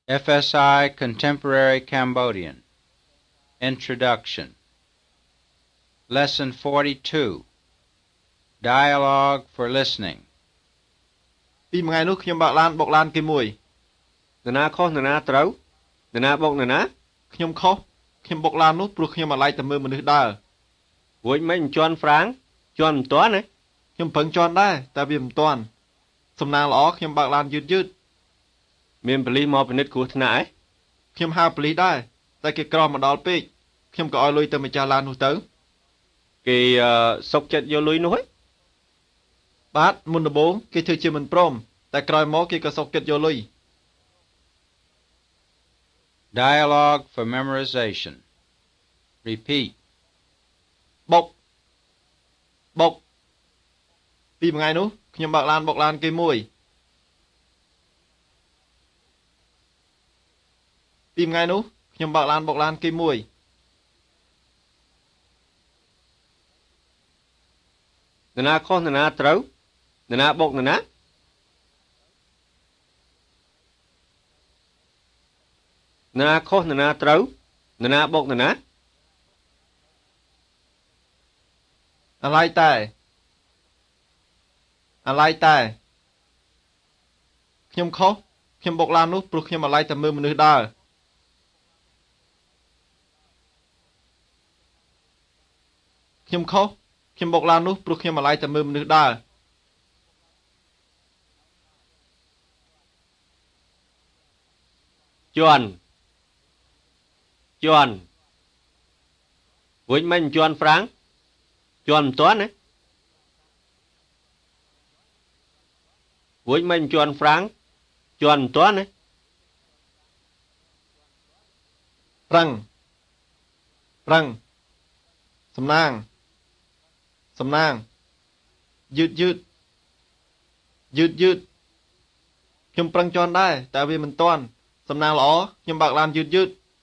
FSI Contemporary Cambodian Introduction Lesson 42 Dialogue for Listening ពីមួយថ្ងៃនោះខ្ញុំបើកឡានបុកឡានគេមួយនរណាខុសនរណាត្រូវនរណាបុកនរណាខ្ញុំខុសខ្ញុំបុកឡាននោះព្រោះខ្ញុំអាឡ័យតែមើលមនុស្សដើររួចមិនជន់ហ្វ្រាំងជន់មិនទាន់ទេខ្ញុំប្រឹងជន់ដែរតែវាមិនទាន់សំណាងល្អខ្ញុំបើកឡានយឺតមានប៉ូលីសមកពិនិត្យគ្រោះថ្នាក់ឯងខ្ញុំហៅប៉ូលីសដែរតែគេក្រមកដល់ពេកខ្ញុំក៏ឲ្យលុយទៅម្ចាស់ឡាននោះទៅគេសុកចិត្តយកលុយនោះហ៎បាទមុនដំបូងគេធ្វើជាមិនព្រមតែក្រោយមកគេក៏សុកចិត្តយកលុយ Dialogue for Memorization Repeat បុកពីមួយថ្ងៃនោះខ្ញុំបើកឡានបុកឡានគេមួយពីមួយថ្ងៃនោះខ្ញុំបើកឡានបុកឡានគេមួយនរណាខុសនរណាត្រូវនរណាបុកនរណានរណាខុសនរណាត្រូវនរណាបុកនរណាអាឡ័យតែខ្ញុំខុសខ្ញុំបុកឡាននោះព្រោះខ្ញុំអាឡ័យតែមើលមនុស្សដើរខ្ញុំខុសខ្ញុំបុកឡាននោះព្រោះខ្ញុំអាឡ័យតែមើលមនុស្សដើរជន់វិញមិនជន់ហ្វ្រាំងជន់មិនទាន់ទេវិញមិនជន់ហ្វ្រាំងជន់មិនទាន់ទេប្រឹងសំណាងយឺតខ្ញុំប្រឹងជន់ដែរតែវាមិនទាន់សំណាងល្អខ្ញុំបើកឡានយឺត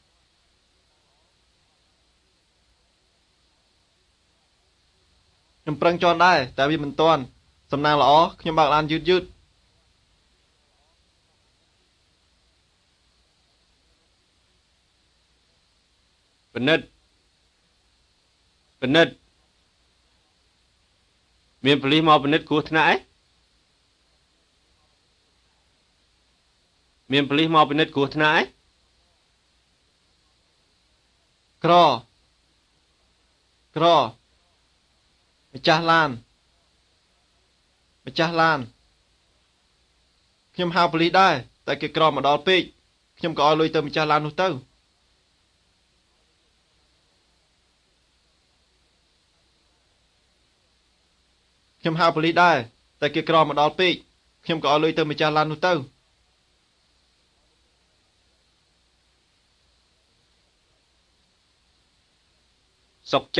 ខ្ញុំប្រឹងជន់ដែរតែវាមិនទាន់សំណាងល្អខ្ញុំបើកឡានយឺតពិនិត្យមានប៉ូលីសមកពិនិត្យគ្រោះថ្នាក់ឯងក្រម្ចាស់ឡានខ្ញុំហៅប៉ូលីសដែរតែគេក្រមកដល់ពេកខ្ញុំក៏ឲ្យលុយទៅម្ចាស់ឡាននោះទៅខ្ញុំហៅប៉ូលីសដែរតែគេក្រមកដល់ពេកខ្ញុំក៏ឲ្យលុយទៅម្ចាស់ឡាននោះទៅ សុក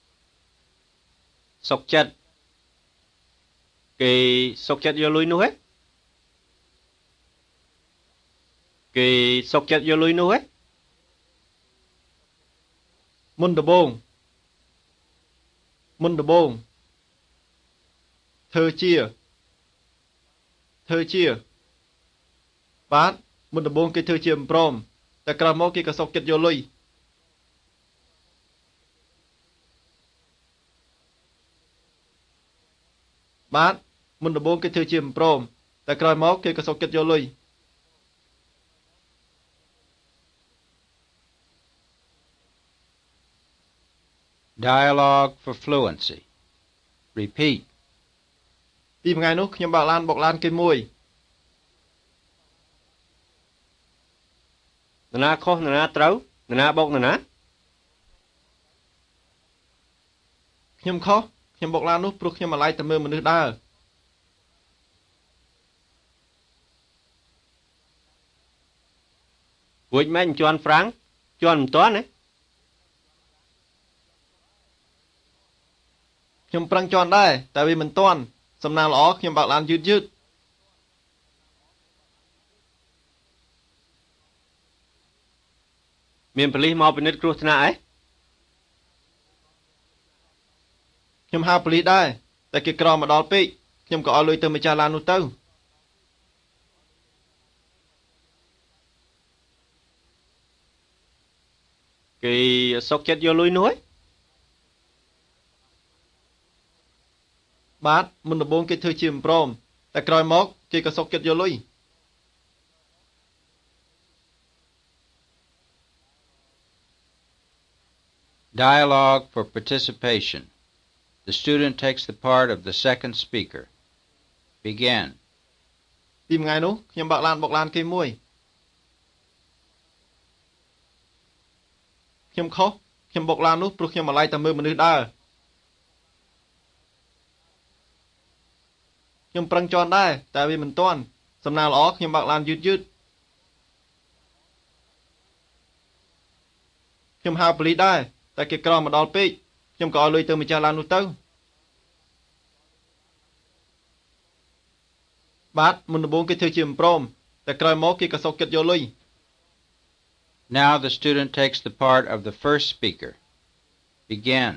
ចិត្តគេសុកចិត្តយកលុយនោះហ៎មុនដំបូងធ្វើជាបាទមុនដំបូងគេធ្វើជាមិនព្រមតែក្រោយមកគេក៏សុកចិត្តយកលុយបាទមុនដំបូងគេធ្វើជាមិនព្រមតែក្រោយមកគេក៏សុកចិត្តយកលុយ Dialogue for Fluency Repeat ពីមួយថ្ងៃនោះខ្ញុំបើកឡានបុកឡានគេមួយនរណាខុសនរណាត្រូវនរណាបុកនរណាខ្ញុំខុសខ្ញុំបុកឡាននោះព្រោះខ្ញុំអាឡ័យតែមើលមនុស្សដើររួចមិនជន់ហ្វ្រាំងជន់មិនទាន់ទេខ្ញុំប្រឹងជន់ដែរតែវាមិនទាន់សំណាងល្អខ្ញុំបើកឡានយឺតមានប៉ូលីសមកពិនិត្យគ្រោះថ្នាក់ឯងខ្ញុំហៅប៉ូលីសដែរតែគេក្រមកដល់ពេកខ្ញុំក៏ឲ្យលុយទៅម្ចាស់ឡាននោះទៅគេសុកចិត្តយកលុយនោះហ៎បាទមុនដំបូងគេធ្វើជាមិនព្រមតែក្រោយមកគេក៏សុកចិត្តយកលុយ Dialogue for participation. The student takes the part of the second speaker. Begin. ពីថ្ងៃនោះខ្ញុំបើកឡានបុកឡានគេមួយខ្ញុំខុសខ្ញុំបុកឡាននោះព្រោះខ្ញុំអាឡ័យតែមើលមនុស្សដើរខ្ញុំប្រឹងជន់ដែរតែវាមិនទាន់សំណាងល្អខ្ញុំបើកឡានយឺតខ្ញុំហៅប៉ូលីសដែរតែគេក្រមកដល់ពេកខ្ញុំក៏ឲ្យលុយទៅម្ចាស់ឡាននោះទៅបាទមុនដំបូងគេធ្វើជាមិនព្រមតែក្រោយមកគេក៏សុកចិត្តយកលុយ Now the student takes the part of the first speaker. Begin.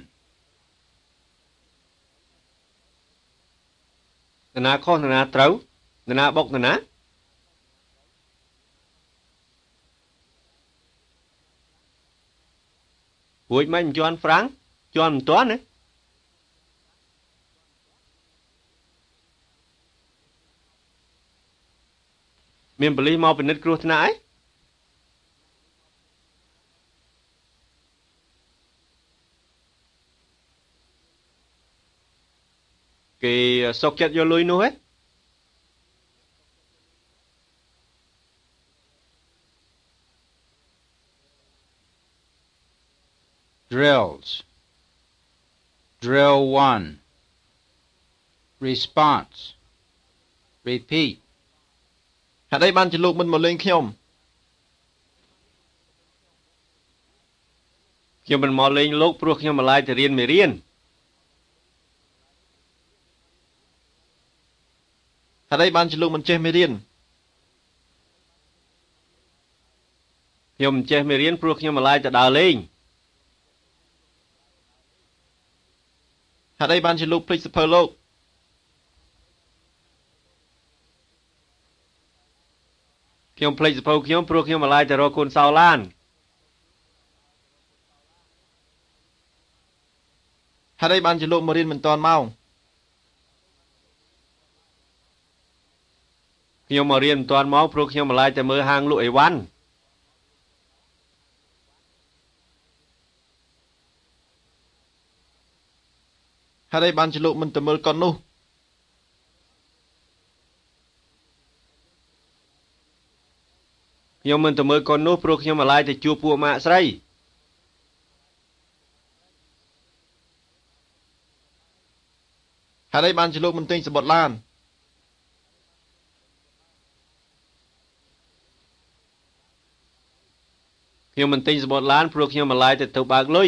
នរណាខុសនរណាត្រូវនរណាបុកនរណារួចមិនជន់ហ្វ្រាំងជន់មិនទាន់ណាមានប៉ូលីសមកពិនិត្យគ្រោះថ្នាក់ឯងគេសុកចិត្តយកលុយនោះហ៎ Drills. Drill 1. Response. Repeat. ហេតុអីបានជាលោកមិនមកលេងខ្ញុំមិនមកលេងលោកព្រោះខ្ញុំម្លាយទៅរៀនមេរៀនហេតុអីបានជាលោកមិនចេះមេរៀនខ្ញុំមិនចេះមេរៀនព្រោះខ្ញុំម្លាយទៅដើរលេងហេតុអីបានជាលោកភ្លេចសភៅលោកខ្ញុំភ្លេចសភៅខ្ញុំព្រោះខ្ញុំម្លាយទៅរកកូនសោឡានហេតុអីបានជាលោកមករៀនមិនទាន់ម៉ោងខ្ញុំមករៀនមិនទាន់ម៉ោងព្រោះខ្ញុំម្លាយទៅមើលហាងលក់អីវ៉ាន់ហេតុអីបានជាលោកមិនទៅមើលកុននោះខ្ញុំមិនទៅមើលកុននោះព្រោះខ្ញុំម្លាយទៅជួបពួកម៉ាក់ស្រីហេតុអីបានជាលោកមិនទិញសំបុត្រឡានខ្ញុំមិនទិញសំបុត្រឡានព្រោះខ្ញុំម្លាយទៅបើកលុយ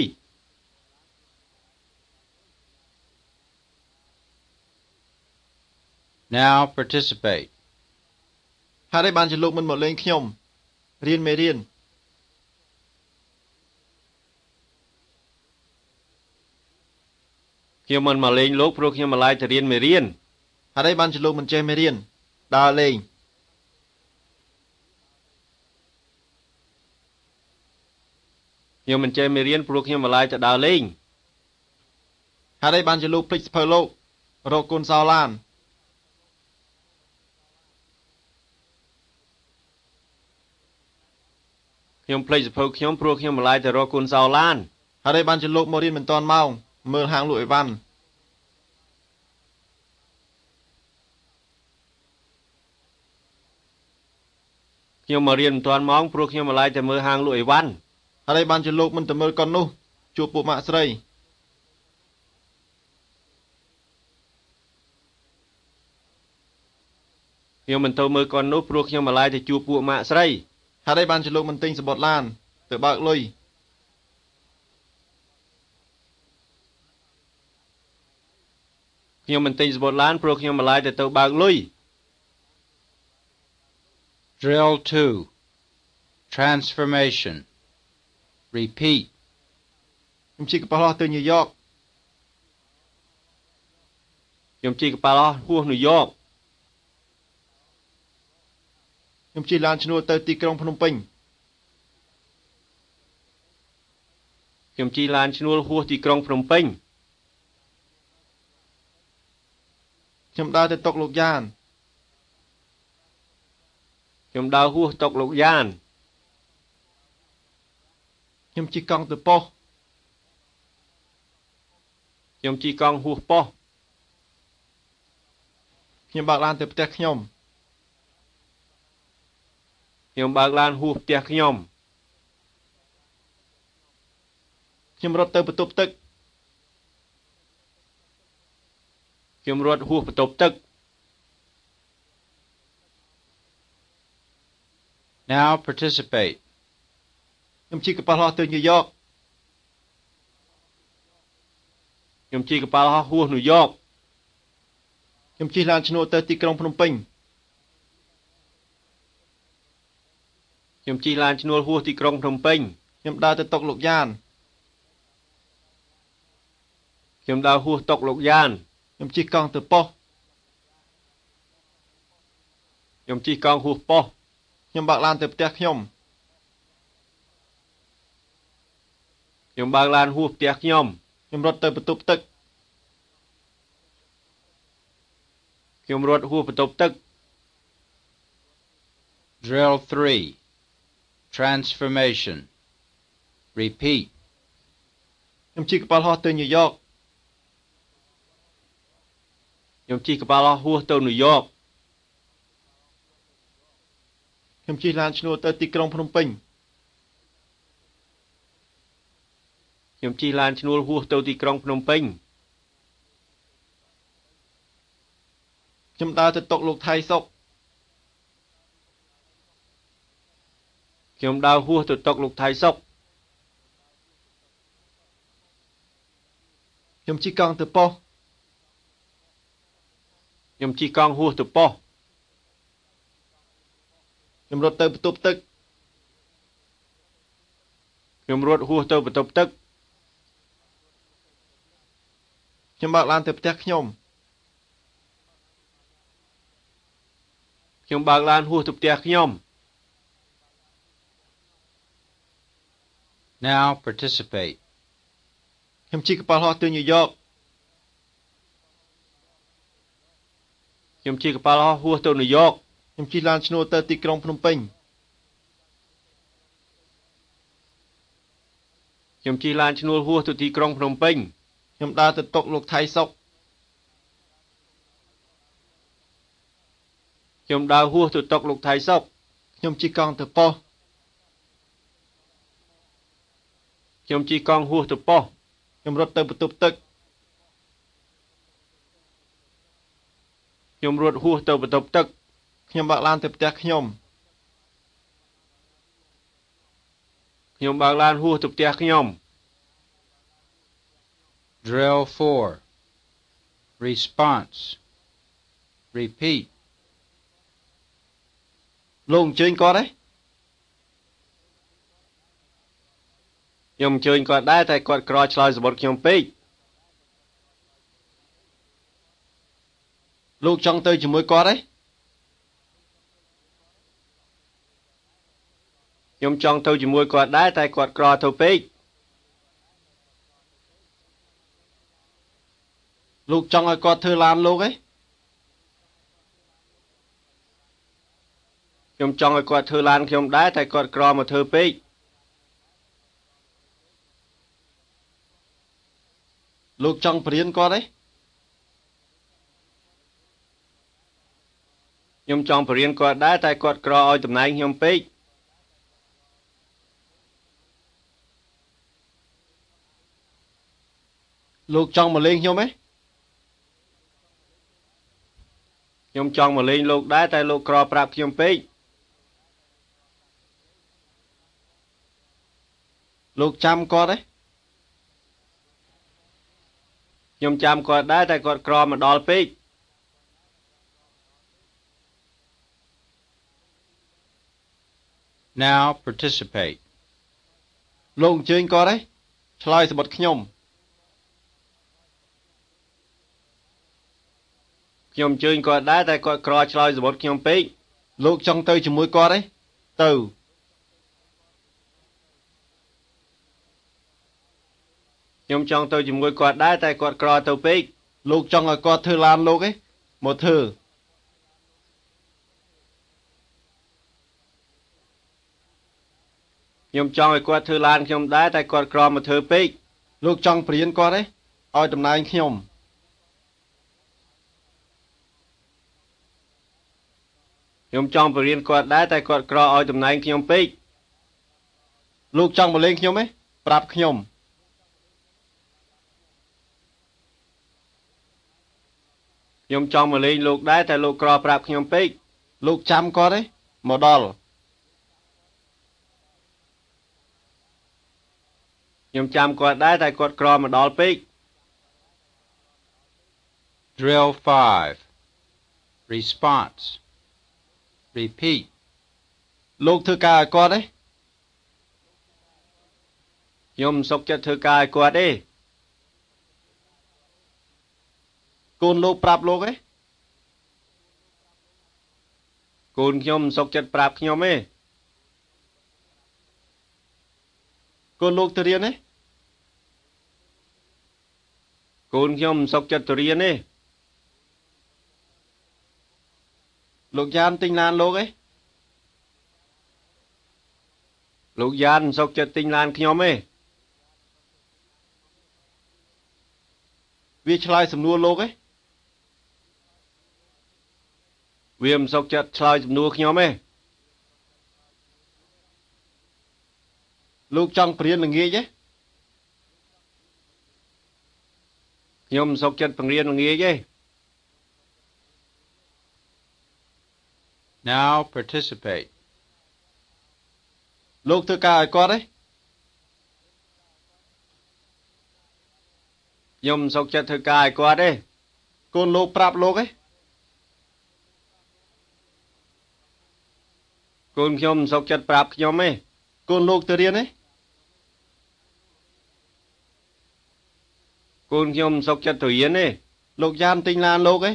Now participate. ហេតុអីបានជាលោកមិនមកលេងខ្ញុំរៀនមេរៀនខ្ញុំមិនមកលេងលោកព្រោះខ្ញុំម្លាយទៅរៀនមេរៀនហេតុអីបានជាលោកមិនចេះមេរៀនដើរលេងខ្ញុំមិនចេះមេរៀនព្រោះខ្ញុំម្លាយទៅដើរលេងហេតុអីបានជាលោកភ្លេចសភៅលោករកកូនសោឡានខ្ញុំភ្លេចសភៅខ្ញុំព្រោះខ្ញុំម្លាយទៅរកកូនសោឡានហេតុអីបានជាលោកមករៀនមិនទាន់ម៉ោងមើលហាងលក់អីវ៉ាន់ខ្ញុំមករៀនមិនទាន់ម៉ោងព្រោះខ្ញុំម្លាយទៅមើលហាងលក់អីវ៉ាន់ហេតុអីបានជាលោកមិនទៅមើលកុននោះជួបពួកម៉ាក់ស្រីខ្ញុំមិនទៅមើលកុននោះព្រោះខ្ញុំម្លាយទៅជួបពួកម៉ាក់ស្រីហេតុអីបានជាលោកមិនទិញសំបុត្រឡានទៅបើកលុយខ្ញុំមិនទិញសំបុត្រឡានព្រោះខ្ញុំម្លាយទៅបើកលុយ Drill 2. Transformation. Repeat. ខ្ញុំជិះកប៉ាល់ទៅញូវយ៉កខ្ញុំជិះកប៉ាល់ហួសញូវយ៉កខ្ញុំជិះឡានឈ្នួលទៅទីក្រុងភ្នំពេញខ្ញុំជិះឡានឈ្នួលហួសទីក្រុងភ្នំពេញខ្ញុំដើរទៅតុកលោកយ៉ានខ្ញុំដើរហួសតុកលោកយ៉ានខ្ញុំជិះកង់ទៅប៉ុស្តិ៍ខ្ញុំជិះកង់ហួសប៉ុស្តិ៍ខ្ញុំបើកឡានទៅផ្ទះខ្ញុំបើកឡានហួសផ្ទះខ្ញុំរត់ទៅបន្ទប់ទឹកខ្ញុំរត់ហួសបន្ទប់ទឹក Now participate. ខ្ញុំជិះកប៉ាល់ហោះទៅញូវយ៉កខ្ញុំជិះកប៉ាល់ហោះហួសញូវយ៉កខ្ញុំជិះឡានឈ្នួលទៅទីក្រុងភ្នំពេញខ្ញុំជិះឡានឈ្នួលហួសទីក្រុងភ្នំពេញខ្ញុំដើរទៅតុកលោកយ៉ានខ្ញុំដើរហួសតុកលោកយ៉ានខ្ញុំជិះកង់ទៅប៉ុស្តិ៍ខ្ញុំជិះកង់ហួសប៉ុស្តិ៍ខ្ញុំបើកឡានទៅផ្ទះខ្ញុំបើកឡានហួសផ្ទះខ្ញុំរត់ទៅបន្ទប់ទឹកខ្ញុំរត់ហួសបន្ទប់ទឹក Drill 3. Transformation. Repeat. ខ្ញុំជិះកប៉ាល់ហោះទៅញូវយ៉កខ្ញុំជិះកប៉ាល់ហោះហួសទៅញូវយ៉កខ្ញុំជិះឡានឈ្នួលទៅទីក្រុងភ្នំពេញខ្ញុំជិះឡានឈ្នួលហួសទៅទីក្រុងភ្នំពេញខ្ញុំដើរទៅតុកលោកថៃសុកខ្ញុំដើរហួសទៅតុកលោកថៃសុកខ្ញុំជិះកង់ទៅប៉ុស្តិ៍ខ្ញុំជិះកង់ហួសទៅប៉ុស្តិ៍ខ្ញុំរត់ទៅបន្ទប់ទឹកខ្ញុំរត់ហួសទៅបន្ទប់ទឹកខ្ញុំបើកឡានទៅផ្ទះខ្ញុំបើកឡានហួសទៅផ្ទះខ្ញុំ Now participate. ខ្ញុំជិះកប៉ាល់ហោះទៅញូវយ៉កខ្ញុំជិះកប៉ាល់ហោះហួសទៅញូវយ៉កខ្ញុំជិះឡានឈ្នួលទៅទីក្រុងភ្នំពេញខ្ញុំជិះឡានឈ្នួលហួសទៅទីក្រុងភ្នំពេញខ្ញុំដើរទៅតុកលោកថៃសុកខ្ញុំដើរហួសទៅតុកលោកថៃសុកខ្ញុំជិះកង់ទៅប៉ុស្តិ៍ខ្ញុំជិះកង់ហួសទៅប៉ុស្តិ៍ខ្ញុំរត់ទៅបន្ទប់ទឹកខ្ញុំរត់ហួសទៅបន្ទប់ទឹកខ្ញុំបើកឡានទៅផ្ទះខ្ញុំបើកឡានហួសទៅផ្ទះខ្ញុំ Drill 4. Response. Repeat. លោកអញ្ជើញគាត់ទេខ្ញុំអញ្ជើញគាត់ដែរតែគាត់ក្រឆ្លើយសម្បត្តិខ្ញុំពេកលោកចង់ទៅជាមួយគាត់ទេខ្ញុំចង់ទៅជាមួយគាត់ដែរតែគាត់ក្រទៅពេកលោកចង់ឲ្យគាត់ធ្វើឡានលោកទេខ្ញុំចង់ឲ្យគាត់ធ្វើឡានខ្ញុំដែរតែគាត់ក្រមកធ្វើពេកលោកចង់បរៀនគាត់ទេខ្ញុំចង់បរៀនគាត់ដែរតែគាត់ក្រឲ្យតំណែងខ្ញុំពេកលោកចង់មកលេងខ្ញុំទេខ្ញុំចង់មកលេងលោកដែរតែលោកក្រប្រាប់ខ្ញុំពេកលោកចាំគាត់ទេខ្ញុំចាំគាត់ដែរតែគាត់ក្រមកដល់ពេក Now participate. លោកអញ្ជើញគាត់ទេឆ្លើយសម្បត្តិខ្ញុំអញ្ជើញគាត់ដែរតែគាត់ក្រឆ្លើយសម្បត្តិខ្ញុំពេកលោកចង់ទៅជាមួយគាត់ទេទៅខ្ញុំចង់ទៅជាមួយគាត់ដែរតែគាត់ក្រទៅពេកលោកចង់ឲ្យគាត់ធ្វើឡានលោកឯងមកធ្វើខ្ញុំចង់ឲ្យគាត់ធ្វើឡានខ្ញុំដែរតែគាត់ក្រមកធ្វើពេកលោកចង់ព្រៀនគាត់ឯងឲ្យតំណែងខ្ញុំចង់បរៀនគាត់ដែរតែគាត់ក្រឲ្យតំណែងខ្ញុំពេកលោកចង់មកលេងខ្ញុំឯងប្រាប់ខ្ញុំចង់មកលេងលោកដែរតែលោកក្រប្រាប់ខ្ញុំពេកលោកចាំគាត់ឯងមកដល់ខ្ញុំចាំគាត់ដែរតែគាត់ក្រមកដល់ពេក Drill 5 Response Repeat លោកធ្វើការឲ្យគាត់ឯងខ្ញុំសុខចិត្តធ្វើការឲ្យគាត់ទេកូនលោកប្រាប់លោកឯងកូនខ្ញុំសុខចិត្តប្រាប់ខ្ញុំទេកូនលោកទៅរៀនទេកូនខ្ញុំសុខចិត្តទៅរៀនទេលោកយ៉ានទិញឡានលោកឯងលោកយ៉ានសុខចិត្តទិញឡានខ្ញុំទេវាឆ្លើយសំណួរលោកឯងវាមិនសុខចិត្តឆ្លើយសំណួរខ្ញុំទេលោកចង់ព្រៀនល្ងាចទេខ្ញុំសុខចិត្តបង្រៀនល្ងាចទេ Now participate លោកធ្វើការឲ្យគាត់ទេខ្ញុំសុខចិត្តធ្វើការឲ្យគាត់ទេកូនលោកប្រាប់លោកទេកូនខ្ញុំសុខចិត្តប្រាប់ខ្ញុំទេកូនលោកទៅរៀនទេកូនខ្ញុំសុខចិត្តទៅរៀនទេលោកយ៉ានទិញឡានលោកទេ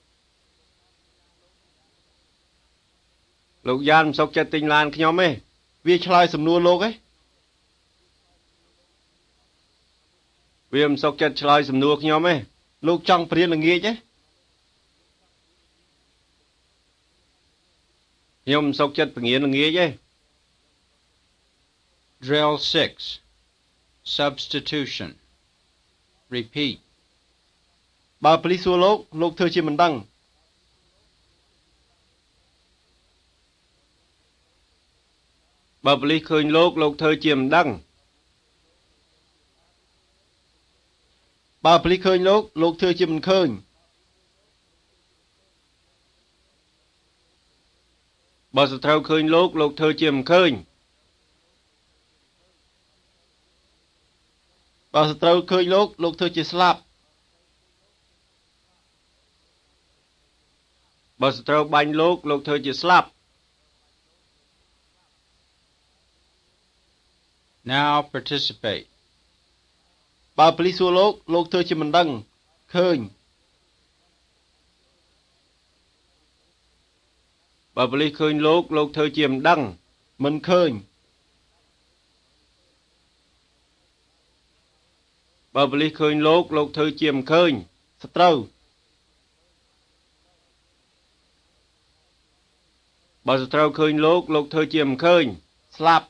លោកយ៉ានសុខចិត្តទិញឡានខ្ញុំទេវាឆ្លើយសំណួរលោកទេវាមិនសុខចិត្តឆ្លើយសំណួរខ្ញុំទេលោកចង់ព្រៀនល្ងាចទេខ្ញុំសុខចិត្តបង្រៀនល្ងាចទេ Drill 6 Substitution Repeat បើប៉ូលីសសួរលោកធ្វើជាមិនដឹងបើប៉ូលីសឃើញលោកធ្វើជាមិនដឹងបើប៉ូលីសឃើញលោកធ្វើជាមិនឃើញបើសត្រូវឃើញលោកធ្វើជាមិនឃើញបើសត្រូវឃើញលោកធ្វើជាស្លាប់បើសត្រូវបាញ់លោកធ្វើជាស្លាប់ Now participate បើប៉ូលីសសួរលោកធ្វើជាមិនដឹងឃើញបើប៉ូលីសឃើញលោកធ្វើជាមិនដឹងមិនឃើញបើប៉ូលីសឃើញលោកធ្វើជាមិនឃើញសត្រូវបើសត្រូវឃើញលោកធ្វើជាមិនឃើញស្លាប់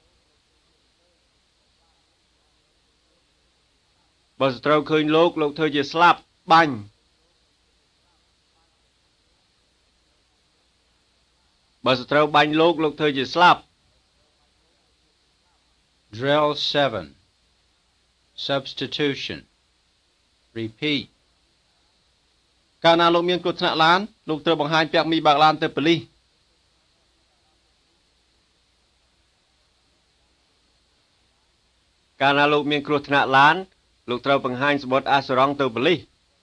បើសត្រូវឃើញលោកធ្វើជាស្លាប់បាញ់បើសត្រូវបាញ់លោកធ្វើជាស្លាប់ Drill 7 Substitution Repeat កាលណាលោកមានគ្រោះថ្នាក់ឡានលោកត្រូវបង្ហាញពាក់មីបើកឡានទៅប៉ូលីសកាលណាលោកមានគ្រោះថ្នាក់ឡានលោកត្រូវបង្ហាញសំបុត្រអាសរងទៅប៉ូលីស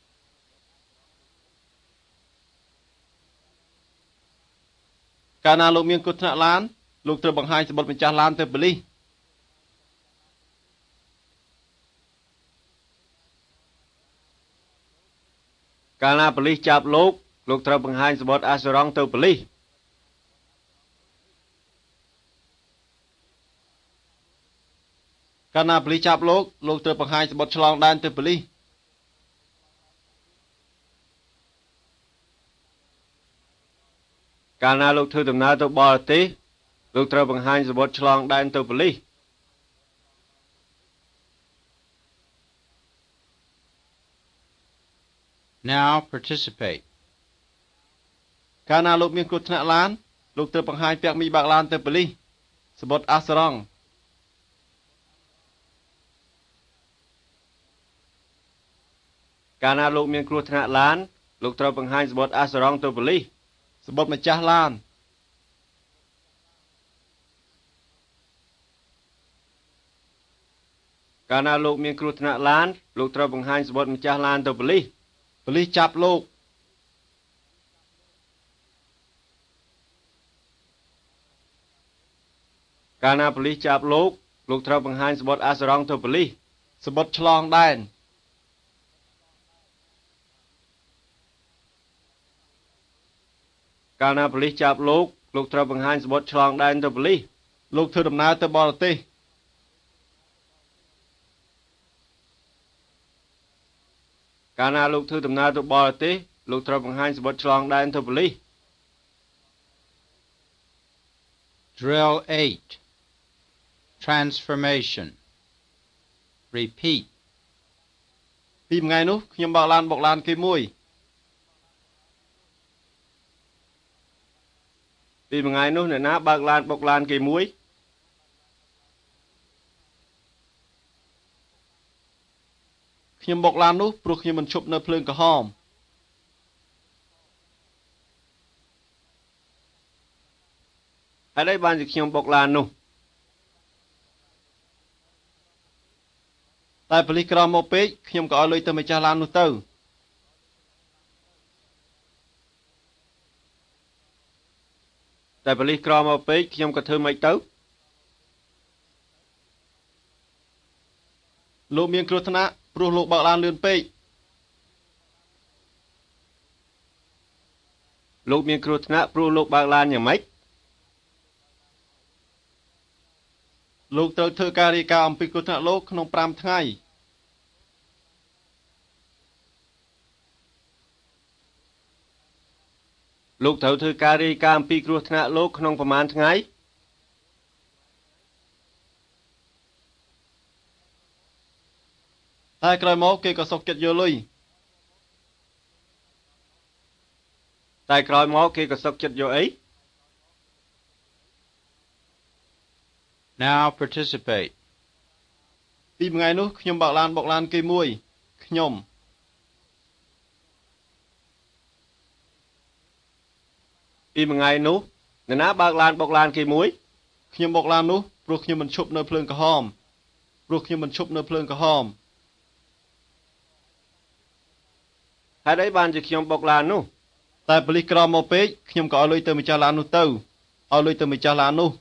កាលណាលោកមានគ្រោះថ្នាក់ឡានលោកត្រូវបង្ហាញសំបុត្រម្ចាស់ឡានទៅប៉ូលីសកាលណាប៉ូលីសចាប់លោកត្រូវបង្ហាញសំបុត្រអាសរងទៅប៉ូលីសកាលណាប៉ូលីសចាប់លោកត្រូវបង្ហាញសម្បត្តិឆ្លងដែនទៅប៉ូលីសកាលណាលោកធ្វើដំណើរទៅបរទេសលោកត្រូវបង្ហាញសម្បត្តិឆ្លងដែនទៅប៉ូលីស Now participate. កាលណាលោកមានគ្រោះថ្នាក់ឡានលោកត្រូវបង្ហាញពាក់មីបើកឡានទៅប៉ូលីសសម្បត្តិអាសរងកាលណាលោកមានគ្រោះថ្នាក់ឡានលោកត្រូវបង្ហាញសម្បត្តិអាសរងទៅប៉ូលីសសម្បត្តិម្ចាស់ឡានកាលណាលោកមានគ្រោះថ្នាក់ឡានលោកត្រូវបង្ហាញសម្បត្តិម្ចាស់ឡានទៅប៉ូលីសចាប់លោកកាលណាប៉ូលីសចាប់លោកត្រូវបង្ហាញសម្បត្តិអាសរងទៅប៉ូលីសសម្បត្តិឆ្លងដែនកាលណាប៉ូលីសចាប់លោកត្រូវបង្ហាញសម្បត្តិឆ្លងដែនទៅប៉ូលីសលោកធ្វើដំណើរទៅបរទេសកាលណាលោកធ្វើដំណើរទៅបរទេសលោកត្រូវបង្ហាញសម្បត្តិឆ្លងដែនទៅប៉ូលីស Drill 8. Transformation. Repeat. ពីថ្ងៃនោះខ្ញុំបើកឡានបុកឡានគេមួយពីថ្ងៃនោះអ្នកណាបើកឡានបុកឡានគេមួយខ្ញុំបុកឡាននោះព្រោះខ្ញុំមិនឈប់នៅភ្លើងក្រហមហើយបានជាខ្ញុំបុកឡាននោះតែប៉ូលីសក្រមកពេកខ្ញុំក៏ឲ្យលុយទៅម្ចាស់ឡាននោះទៅតែប៉ូលីសក្រមកពេកខ្ញុំក៏ធ្វើម៉េចទៅលោកមានគ្រោះថ្នាក់ព្រោះលោកបើកឡានលឿនពេកលោកមានគ្រោះថ្នាក់ព្រោះលោកបើកឡានយ៉ាងម៉េចលោកត្រូវធ្វើការរាយការណ៍អំពីគ្រោះថ្នាក់លោកក្នុង5ថ្ងៃលោកត្រូវធ្វើការរាយការណ៍អំពីគ្រោះថ្នាក់លោកក្នុងប្រមាណថ្ងៃតែក្រោយមកគេក៏សុខចិត្តយកលុយតែក្រោយមកគេក៏សុខចិត្តយកអី Now participate. ពីថ្ងៃនោះខ្ញុំបើកឡានបុកឡានគេមួយខ្ញុំពីថ្ងៃនោះអ្នកណាបើកឡានបុកឡានគេមួយខ្ញុំបុកឡាននោះព្រោះខ្ញុំមិនឈប់នៅភ្លើងក្រហមហេតុអីបានជាខ្ញុំបុកឡាននោះតែប៉ូលីសក្រមកពេកខ្ញុំក៏ឲ្យលុយទៅម្ចាស់ឡាននោះទៅឲ្យលុយទៅម្ចាស់ឡាននោះ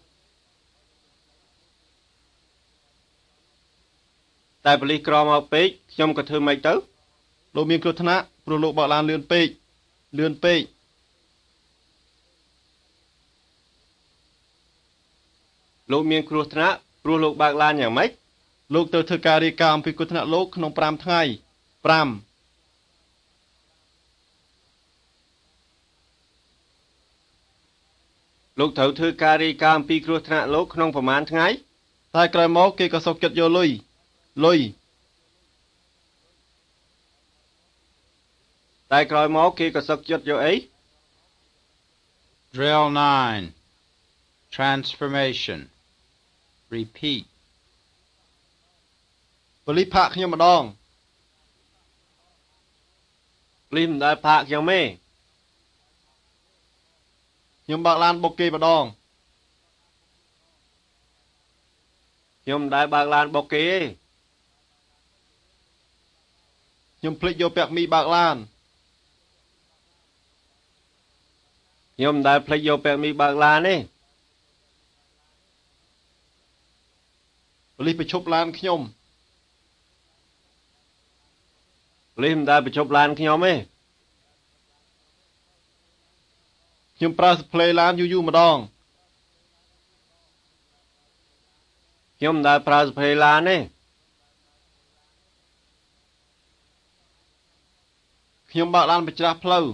តែប៉ូលីសក្រមកពេកខ្ញុំក៏ធ្វើម៉េចទៅលោកមានគ្រោះថ្នាក់ព្រោះលោកបើកឡានលឿនពេកលោកមានគ្រោះថ្នាក់ព្រោះលោកបើកឡានយ៉ាងម៉េចលោកត្រូវធ្វើការរាយការណ៍អំពីគ្រោះថ្នាក់លោកក្នុង5ថ្ងៃ5លោកត្រូវធ្វើការរាយការណ៍អំពីគ្រោះថ្នាក់លោកក្នុងប្រមាណថ្ងៃតែក្រោយមកគេក៏សុខចិត្តយកលុយតែក្រោយមកគេក៏សុខចិត្តយកអី Drill 9. Transformation. Repeat. ប៉ូលីសផាកខ្ញុំម្ដងប៉ូលីសមិនដែលផាកខ្ញុំទេខ្ញុំបើកឡានបុកគេម្ដងខ្ញុំមិនដែលបើកឡានបុកគេទេខ្ញុំភ្លេចយកពាក់មីបើកឡានខ្ញុំមិនដែលភ្លេចយកពាក់មីបើកឡានទេប៉ូលីសបញ្ឈប់ឡានខ្ញុំប៉ូលីសមិនដែលបញ្ឈប់ឡានខ្ញុំទេខ្ញុំប្រើសផ្លេឡានយូរម្ដងខ្ញុំដើរប្រើសភេឡានទេខ្ញុំបើកឡានបញ្ច្រាស់ផ្លូវ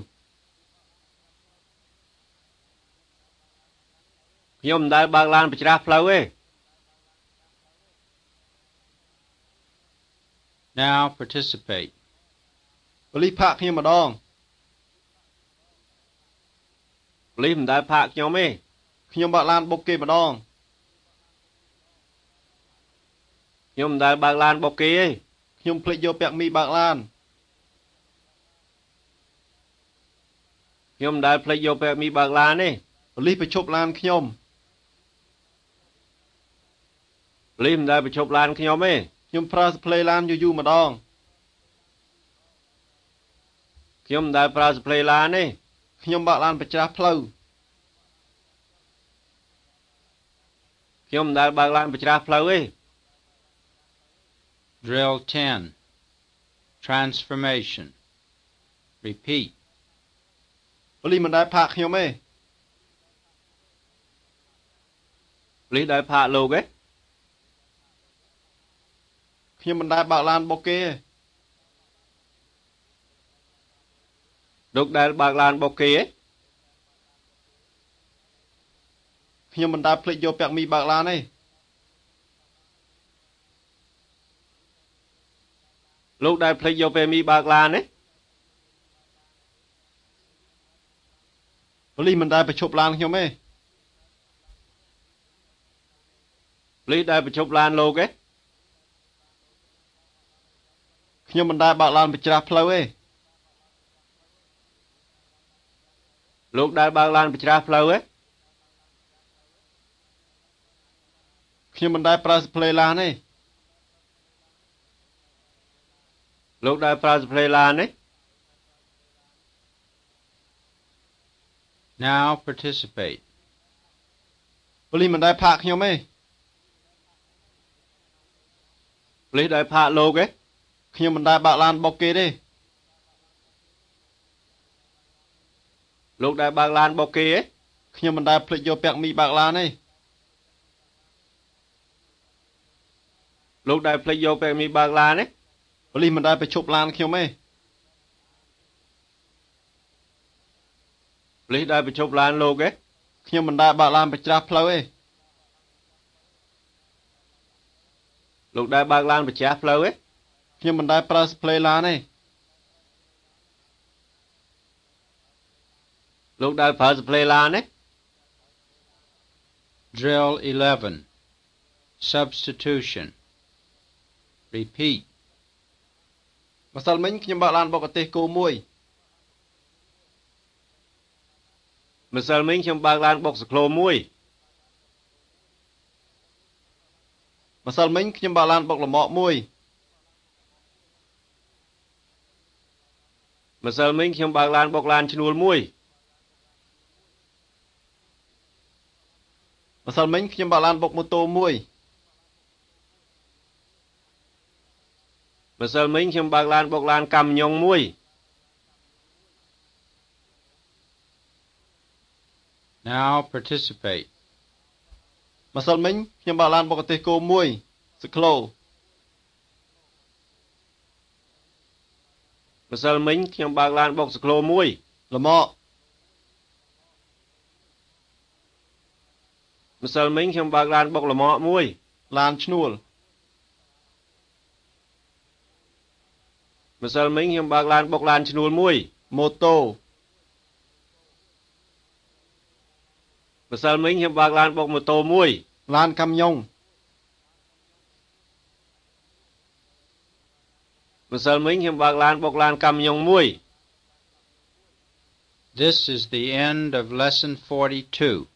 ខ្ញុំមិនដែលបើកឡានបញ្ច្រាស់ផ្លូវទេ Now participate. ប៉ូលីសផាកខ្ញុំម្ដងប៉ូលីសមិនដែលផាកខ្ញុំទេខ្ញុំបើកឡានបុកគេម្ដងខ្ញុំមិនដែលបើកឡានបុកគេទេខ្ញុំភ្លេចយកពាក់មីបើកឡានខ្ញុំមិនដែលភ្លេចយកពាក់មីបើកឡានទេប៉ូលីសបញ្ឈប់ឡានខ្ញុំប៉ូលីសមិនដែលបញ្ឈប់ឡានខ្ញុំទេខ្ញុំប្រើសផ្លេឡានយូរម្ដងខ្ញុំមិនដែលប្រើសផ្លេឡានទេខ្ញុំបើកឡានបញ្ច្រាស់ផ្លូវខ្ញុំមិនដែលបើកឡានបញ្ច្រាស់ផ្លូវទេ Drill 10. Transformation. Repeat. ប៉ូលីសមិនដែលផាកខ្ញុំទេប៉ូលីសដែលផាកលោកទេខ្ញុំមិនដែលបើកឡានបុកគេទេលោកដែលបើកឡានបុកគេទេខ្ញុំមិនដែលភ្លេចយកពាក់មីបើកឡានទេលោកដែលភ្លេចយកពាក់មីបើកឡានទេប៉ូលីសមិនដែលបញ្ឈប់ឡានខ្ញុំទេប៉ូលីសដែលបញ្ឈប់ឡានលោកទេខ្ញុំមិនដែលបើកឡានបញ្ច្រាស់ផ្លូវទេលោកដែលបើកឡានបញ្ច្រាស់ផ្លូវទេខ្ញុំមិនដែលប្រើសផ្លេឡានទេលោកដែលប្រើសផ្លេឡានទេ Now participate. ប៉ូលីសមិនដែលផាកខ្ញុំទេប៉ូលីសដែលផាកលោកទេខ្ញុំមិនដែលបើកឡានបុកគេទេលោកដែលបើកឡានបុកគេទេខ្ញុំមិនដែលភ្លេចយកពាក់មីបើកឡានទេលោកដែលភ្លេចយកពាក់មីបើកឡានទេប៉ូលីសមិនដែលបញ្ឈប់ឡានខ្ញុំទេប៉ូលីសដែលបញ្ឈប់ឡានលោកទេខ្ញុំមិនដែលបើកឡានបញ្ច្រាស់ផ្លូវទេលោកដែលបើកឡានបញ្ច្រាស់ផ្លូវទេខ្ញុំមិនដែលប្រើសផ្លេឡានទេលោកដែលប្រើសផ្លេឡានទេ Drill 11. Substitution. Repeat. ម្សិលមិញខ្ញុំបើកឡានបរទេសគោមួយម្សិលមិញខ្ញុំបើកឡានបុកសក្លូមួយម្សិលមិញខ្ញុំបើកឡានបុកលម៉កមួយម្សិលមិញខ្ញុំបើកឡានបុកឡានឈ្នួលមួយម្សិលមិញខ្ញុំបើកឡានបុកម៉ូតូមួយម្សិលមិញខ្ញុំបើកឡានបុកឡានកាំញុងមួយ Now participate. ម្សិលមិញខ្ញុំបើកឡានបរទេសគោមួយសក្លូម្សិលមិញខ្ញុំបើកឡានបុកសក្លូមួយលម៉កម្សិលមិញខ្ញុំបើកឡានបុកលម៉កមួយឡានឈ្នួលម្សិលមិញខ្ញុំបើកឡានបុកឡានឈ្នួលមួយម៉ូតូម្សិលមិញខ្ញុំបើកឡានបុកម៉ូតូមួយឡានកាំញុងម្សិលមិញខ្ញុំបើកឡានបុកឡានកាំញុងមួយ This is the end of lesson 42.